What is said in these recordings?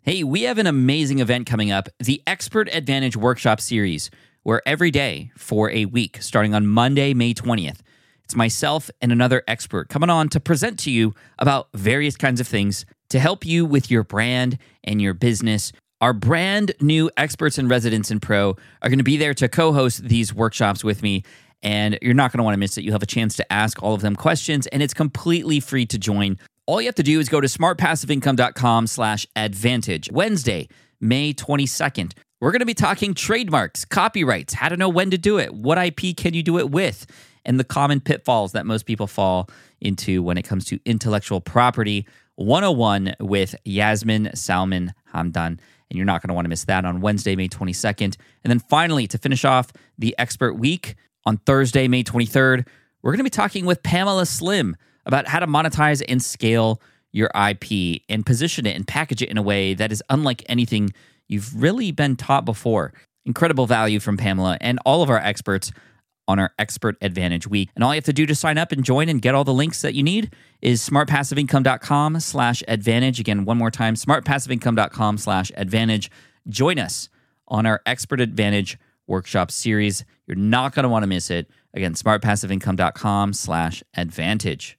Hey, we have an amazing event coming up, the Expert Advantage Workshop Series, where every day for a week, starting on Monday, May 20th, it's myself and another expert coming on to present to you about various kinds of things to help you with your brand and your business. Our brand new experts and residents in Pro are going to be there to co-host these workshops with me, and you're not going to want to miss it. You'll have a chance to ask all of them questions, and it's completely free to join. All you have to do is go to smartpassiveincome.com/advantage. Wednesday, May 22nd. We're going to be talking trademarks, copyrights, how to know when to do it, what IP can you do it with, and the common pitfalls that most people fall into when it comes to intellectual property 101 with Yasmin Salman Hamdan. And you're not going to want to miss that on Wednesday, May 22nd. And then finally, to finish off the Expert Week, on Thursday, May 23rd, we're going to be talking with Pamela Slim about how to monetize and scale your IP and position it and package it in a way that is unlike anything you've really been taught before. Incredible value from Pamela and all of our experts on our Expert Advantage Week. And all you have to do to sign up and join and get all the links that you need is smartpassiveincome.com/advantage. Again, one more time, smartpassiveincome.com/advantage. Join us on our Expert Advantage Workshop Series. You're not going to want to miss it. Again, smartpassiveincome.com/advantage.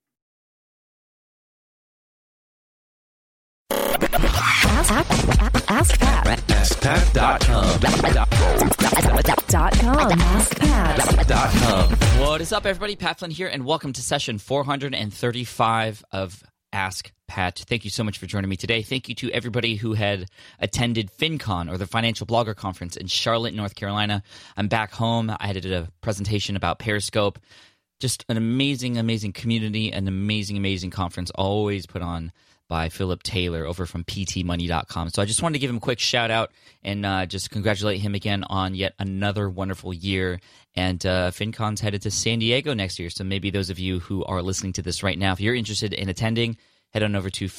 Ask Pat. AskPat.com. AskPat.com. What is up, everybody? Pat Flynn here, and welcome to session 435 of Ask Pat. Thank you so much for joining me today. Thank you to everybody who had attended FinCon, or the Financial Blogger Conference in Charlotte, North Carolina. I'm back home. I did a presentation about Periscope. Just an amazing, amazing community, an amazing, amazing conference, always put on by Philip Taylor over from ptmoney.com. So I just wanted to give him a quick shout out and just congratulate him again on yet another wonderful year. And FinCon's headed to San Diego next year. So maybe those of you who are listening to this right now, if you're interested in attending, head on over to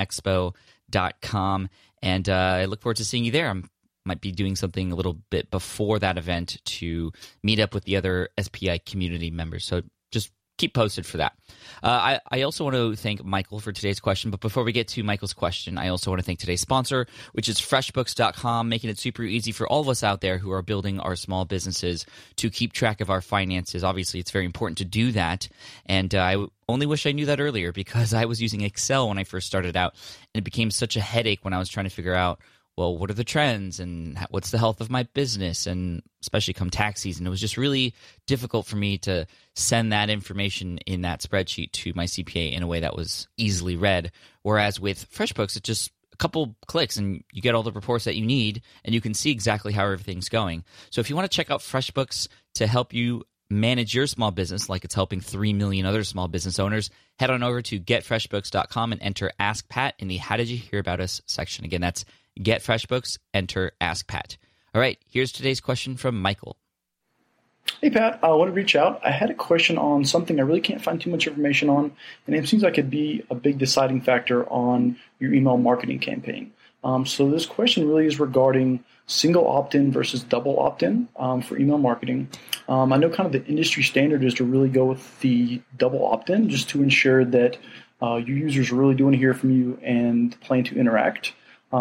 finconexpo.com. And I look forward to seeing you there. I might be doing something a little bit before that event to meet up with the other SPI community members. So just keep posted for that. I also want to thank Michael for today's question. But before we get to Michael's question, I also want to thank today's sponsor, which is FreshBooks.com, making it super easy for all of us out there who are building our small businesses to keep track of our finances. Obviously, it's very important to do that. And I only wish I knew that earlier, because I was using Excel when I first started out, and it became such a headache when I was trying to figure out, well, what are the trends and what's the health of my business, and especially come tax season. It was just really difficult for me to send that information in that spreadsheet to my CPA in a way that was easily read. Whereas with FreshBooks, it's just a couple clicks and you get all the reports that you need, and you can see exactly how everything's going. So if you want to check out FreshBooks to help you manage your small business like it's helping 3 million other small business owners, head on over to getfreshbooks.com and enter Ask Pat in the How Did You Hear About Us section. Again, that's Get FreshBooks, enter Ask Pat. All right, here's today's question from Michael. Hey, Pat. I want to reach out. I had a question on something I really can't find too much information on, and it seems like it'd be a big deciding factor on your email marketing campaign. So this question really is regarding single opt-in versus double opt-in for email marketing. I know kind of the industry standard is to really go with the double opt-in, just to ensure that your users really do want to hear from you and plan to interact.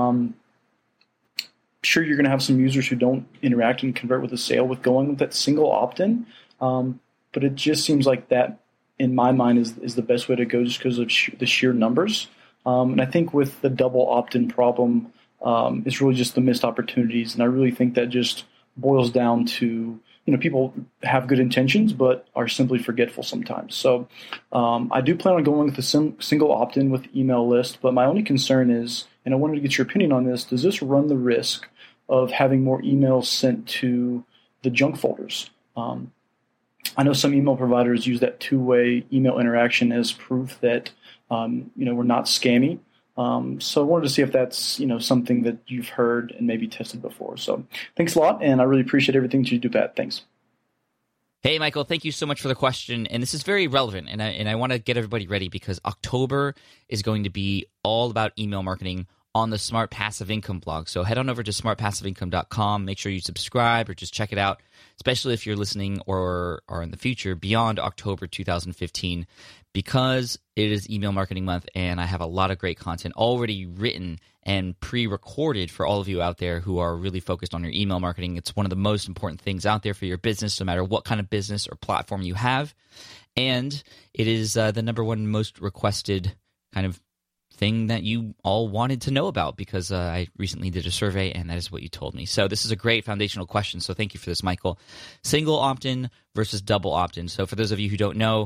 Sure, you're going to have some users who don't interact and convert with a sale with going with that single opt-in, but it just seems like that, in my mind, is the best way to go, just because of the sheer numbers. And I think with the double opt-in problem, it's really just the missed opportunities, and I really think that just boils down to, people have good intentions but are simply forgetful sometimes. So I do plan on going with a single opt-in with email list, but my only concern is, and I wanted to get your opinion on this, does this run the risk of having more emails sent to the junk folders? I know some email providers use that two-way email interaction as proof that we're not scammy. So I wanted to see if that's something that you've heard and maybe tested before. So thanks a lot, and I really appreciate everything that you do, Pat. Thanks. Hey, Michael, thank you so much for the question. And this is very relevant, and I want to get everybody ready, because October is going to be all about email marketing on the Smart Passive Income blog. So head on over to smartpassiveincome.com. Make sure you subscribe or just check it out, especially if you're listening or are in the future beyond October 2015, because it is Email Marketing Month, and I have a lot of great content already written and pre-recorded for all of you out there who are really focused on your email marketing. It's one of the most important things out there for your business, no matter what kind of business or platform you have. And it is the number one most requested kind of thing that you all wanted to know about, because I recently did a survey and that is what you told me. So this is a great foundational question. So thank you for this, Michael. Single opt-in versus double opt-in. So for those of you who don't know,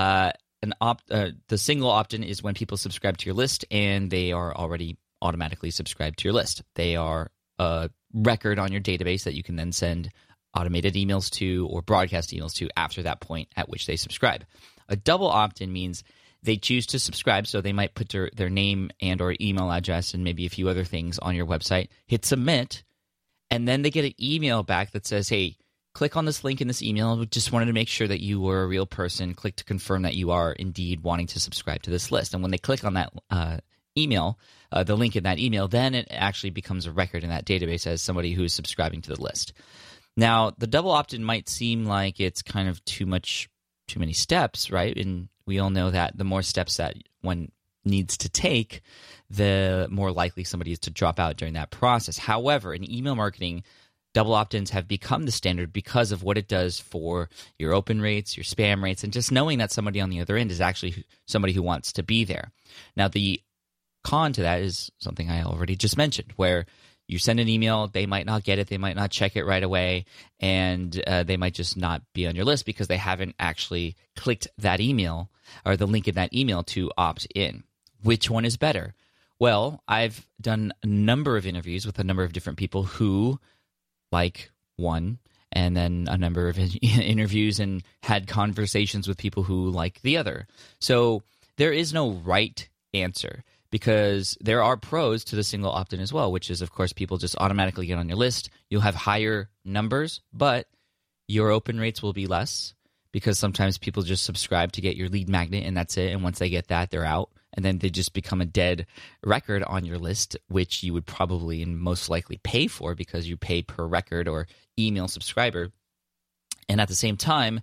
the single opt-in is when people subscribe to your list and they are already automatically subscribed to your list. They are a record on your database that you can then send automated emails to or broadcast emails to after that point at which they subscribe. A double opt-in means they choose to subscribe, so they might put their name and or email address and maybe a few other things on your website, hit submit, and then they get an email back that says, hey, click on this link in this email. We just wanted to make sure that you were a real person. Click to confirm that you are indeed wanting to subscribe to this list. And when they click on that email, the link in that email, then it actually becomes a record in that database as somebody who is subscribing to the list. Now, the double opt-in might seem like it's kind of too many steps, right? And we all know that the more steps that one needs to take, the more likely somebody is to drop out during that process. However, in email marketing, double opt-ins have become the standard because of what it does for your open rates, your spam rates, and just knowing that somebody on the other end is actually somebody who wants to be there. Now, the con to that is something I already just mentioned, where you send an email, they might not get it, they might not check it right away, and they might just not be on your list because they haven't actually clicked that email or the link in that email to opt in. Which one is better? Well, I've done a number of interviews with a number of different people who like one, and then a number of interviews and had conversations with people who like the other. So there is no right answer, because there are pros to the single opt-in as well, which is, of course, people just automatically get on your list. You'll have higher numbers, but your open rates will be less, because sometimes people just subscribe to get your lead magnet and that's it. And once they get that, they're out. And then they just become a dead record on your list, which you would probably and most likely pay for, because you pay per record or email subscriber. And at the same time,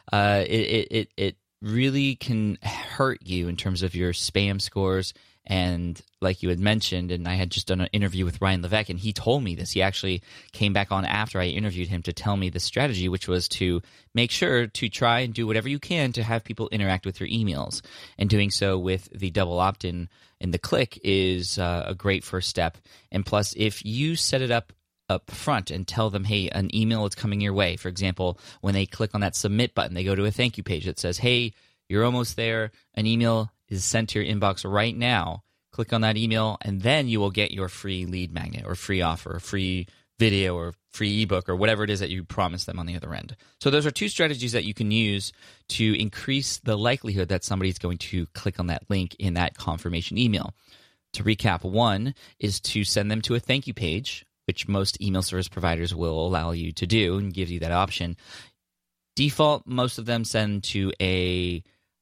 it really can hurt you in terms of your spam scores. And like you had mentioned, and I had just done an interview with Ryan Levesque, and he told me this. He actually came back on after I interviewed him to tell me the strategy, which was to make sure to try and do whatever you can to have people interact with your emails. And doing so with the double opt-in in the click is a great first step. And plus, if you set it up front and tell them, hey, an email is coming your way. For example, when they click on that submit button, they go to a thank you page that says, hey, you're almost there. An email is sent to your inbox right now. Click on that email, and then you will get your free lead magnet or free offer or free video or free ebook or whatever it is that you promised them on the other end. So those are two strategies that you can use to increase the likelihood that somebody's going to click on that link in that confirmation email. To recap, one is to send them to a thank you page, which most email service providers will allow you to do and give you that option. Default, most of them send to a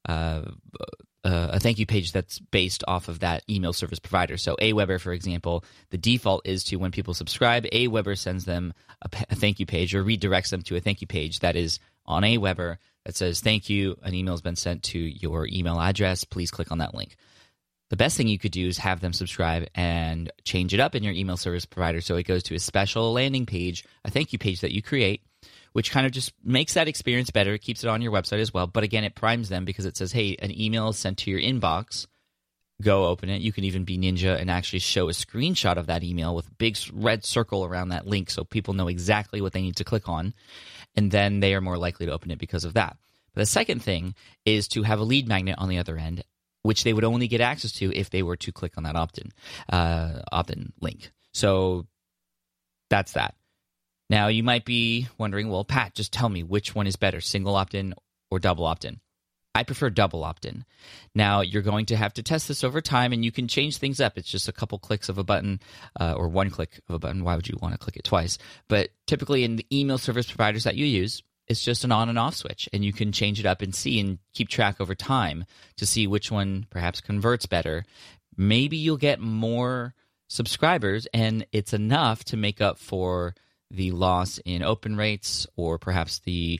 thank you page that's based off of that email service provider. So Aweber, for example, the default is to when people subscribe, Aweber sends them a thank you page or redirects them to a thank you page that is on Aweber that says, thank you, an email has been sent to your email address. Please click on that link. The best thing you could do is have them subscribe and change it up in your email service provider so it goes to a special landing page, a thank you page that you create, which kind of just makes that experience better. It keeps it on your website as well. But again, it primes them because it says, hey, an email is sent to your inbox. Go open it. You can even be ninja and actually show a screenshot of that email with a big red circle around that link so people know exactly what they need to click on. And then they are more likely to open it because of that. But the second thing is to have a lead magnet on the other end, which they would only get access to if they were to click on that opt-in link. So that's that. Now, you might be wondering, well, Pat, just tell me which one is better, single opt-in or double opt-in. I prefer double opt-in. Now, you're going to have to test this over time, and you can change things up. It's just a couple clicks of a button or one click of a button. Why would you want to click it twice? But typically in the email service providers that you use, it's just an on and off switch, and you can change it up and see and keep track over time to see which one perhaps converts better. Maybe you'll get more subscribers, and it's enough to make up for the loss in open rates or perhaps the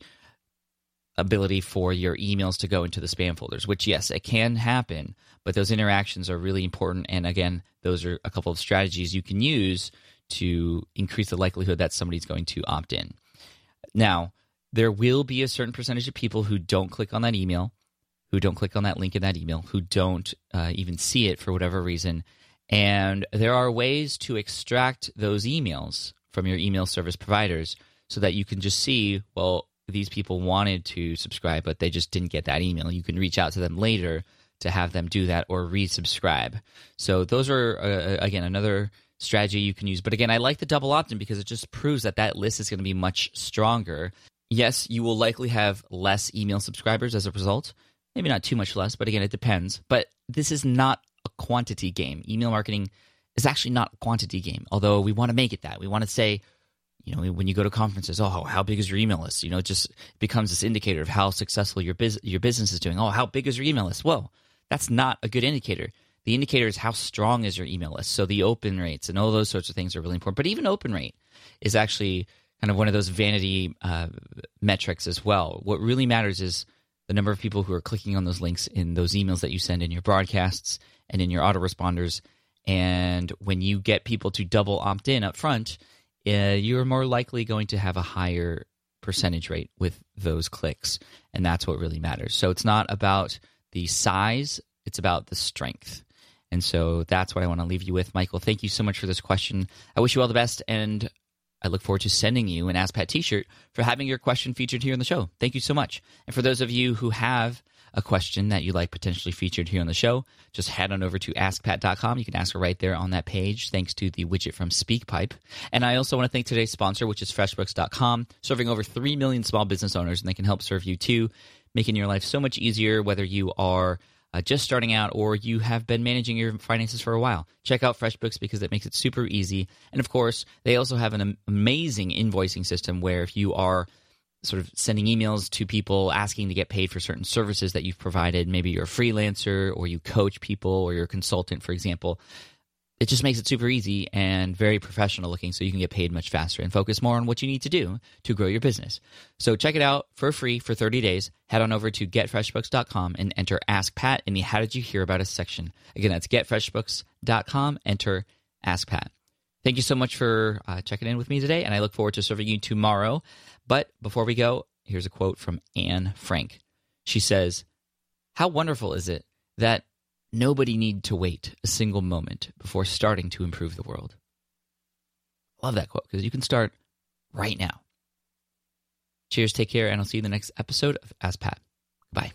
ability for your emails to go into the spam folders, which, yes, it can happen, but those interactions are really important. And again, those are a couple of strategies you can use to increase the likelihood that somebody's going to opt in. Now, there will be a certain percentage of people who don't click on that email, who don't click on that link in that email, who don't even see it for whatever reason. And there are ways to extract those emails from your email service providers so that you can just see, well, these people wanted to subscribe, but they just didn't get that email. You can reach out to them later to have them do that or resubscribe. So those are, again, another strategy you can use. But again, I like the double opt-in because it just proves that that list is going to be much stronger. Yes, you will likely have less email subscribers as a result. Maybe not too much less, but again, it depends. But this is not a quantity game. Email marketing is actually not a quantity game, although we want to make it that. We want to say, when you go to conferences, oh, how big is your email list? It just becomes this indicator of how successful your business is doing. Oh, how big is your email list? Well, that's not a good indicator. The indicator is how strong is your email list. So the open rates and all those sorts of things are really important. But even open rate is actually kind of one of those vanity metrics as well. What really matters is the number of people who are clicking on those links in those emails that you send in your broadcasts and in your autoresponders. And when you get people to double opt in up front, you're more likely going to have a higher percentage rate with those clicks. And that's what really matters. So it's not about the size, it's about the strength. And so that's what I want to leave you with. Michael, thank you so much for this question. I wish you all the best, and I look forward to sending you an Ask Pat t-shirt for having your question featured here on the show. Thank you so much. And for those of you who have a question that you'd like potentially featured here on the show, just head on over to askpat.com. You can ask her right there on that page, thanks to the widget from SpeakPipe. And I also want to thank today's sponsor, which is FreshBooks.com, serving over 3 million small business owners, and they can help serve you too, making your life so much easier, whether you are just starting out or you have been managing your finances for a while. Check out FreshBooks because it makes it super easy. And of course, they also have an amazing invoicing system where if you are sort of sending emails to people asking to get paid for certain services that you've provided, maybe you're a freelancer or you coach people or you're a consultant, for example, it just makes it super easy and very professional looking so you can get paid much faster and focus more on what you need to do to grow your business. So check it out for free for 30 days. Head on over to getfreshbooks.com and enter Ask Pat in the How Did You Hear About Us section. Again, that's getfreshbooks.com, enter Ask Pat. Thank you so much for checking in with me today, and I look forward to serving you tomorrow. But before we go, here's a quote from Anne Frank. She says, "How wonderful is it that nobody need to wait a single moment before starting to improve the world." Love that quote because you can start right now. Cheers, take care, and I'll see you in the next episode of Ask Pat. Bye.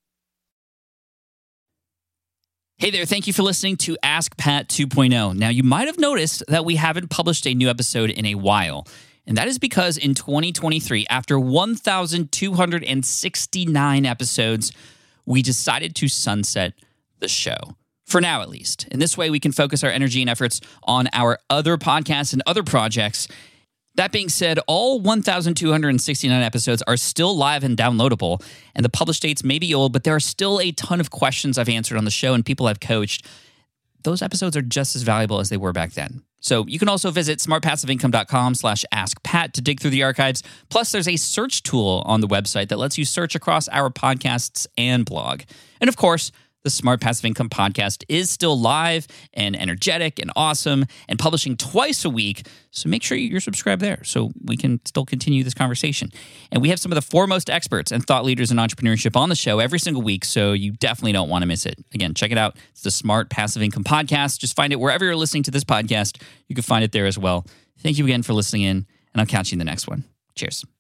Hey there, thank you for listening to Ask Pat 2.0. Now, you might have noticed that we haven't published a new episode in a while, and that is because in 2023, after 1,269 episodes, we decided to sunset the show. For now, at least. In this way, we can focus our energy and efforts on our other podcasts and other projects. That being said, all 1,269 episodes are still live and downloadable, and the published dates may be old, but there are still a ton of questions I've answered on the show and people I've coached. Those episodes are just as valuable as they were back then. So you can also visit smartpassiveincome.com/askpat to dig through the archives. Plus, there's a search tool on the website that lets you search across our podcasts and blog. And of course, the Smart Passive Income podcast is still live and energetic and awesome and publishing twice a week. So make sure you're subscribed there so we can still continue this conversation. And we have some of the foremost experts and thought leaders in entrepreneurship on the show every single week, so you definitely don't want to miss it. Again, check it out. It's the Smart Passive Income podcast. Just find it wherever you're listening to this podcast. You can find it there as well. Thank you again for listening in, and I'll catch you in the next one. Cheers.